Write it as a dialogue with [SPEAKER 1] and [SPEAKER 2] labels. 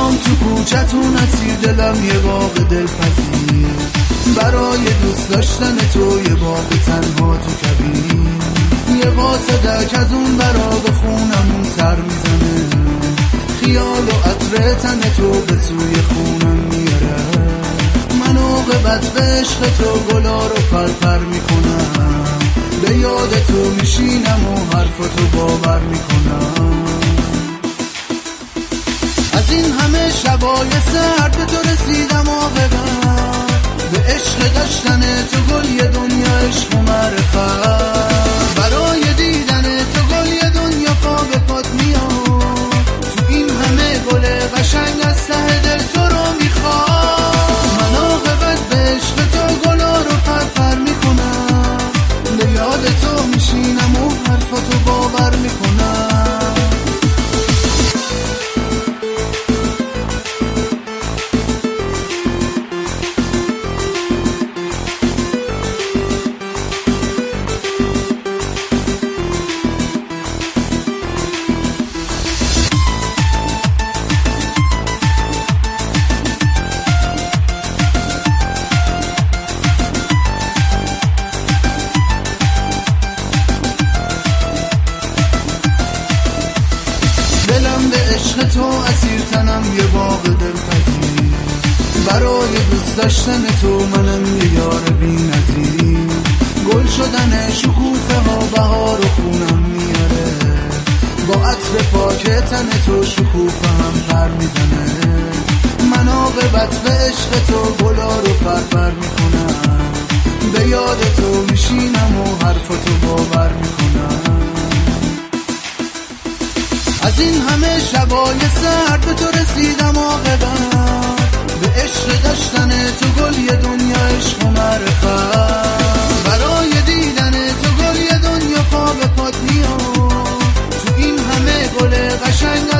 [SPEAKER 1] میام تو کوچتون اسیر، دلم یه باغ دلپذیر، برای دوست داشتن تو یه باغ تنها تو کبیر، یه قاصدک از اون برا به خونمون سر میزنه، خیال و عطر تن تو به سوی خونم میاره، من عاقبت به عشق تو گلا رو پرپر میکنم، به یاد تو میشینم و حرفتو باور میکنم. از این همه شبای سرد به تو رسیدم عاقبت، به عشق داشتن تو گل یه دنیا عشق و معرفت، برای دیدن تو گل یه دنیا پا به پات میاد، تو این همه گل قشنگ از ته دل تو رو میخواد، من عاقبت به عشق تو گلا رو پرپر میکنم، به یاد تو میشینم و حرفتو باور میکنم. دلم به عشق تو اسیر، تنم یه باغ دلپذیر، برای دوست داشتن تو منم یه یار بی نظیر، گل شدن شکوفه ها بهار و خونم میاره، با عطر پاک تن تو شکوفه هم پر میزنه، من عاقبت به عشق تو گلا رو پرپر میکنم، به یاد تو میشینم و حرفتو باور میکنم. از این همه شبای سرد به تو رسیدم عاقبت، به عشق داشتن تو گل یه دنیا عشق و معرفت، برای دیدن تو گل یه دنیا پا به پات میاد، تو این همه گل قشنگ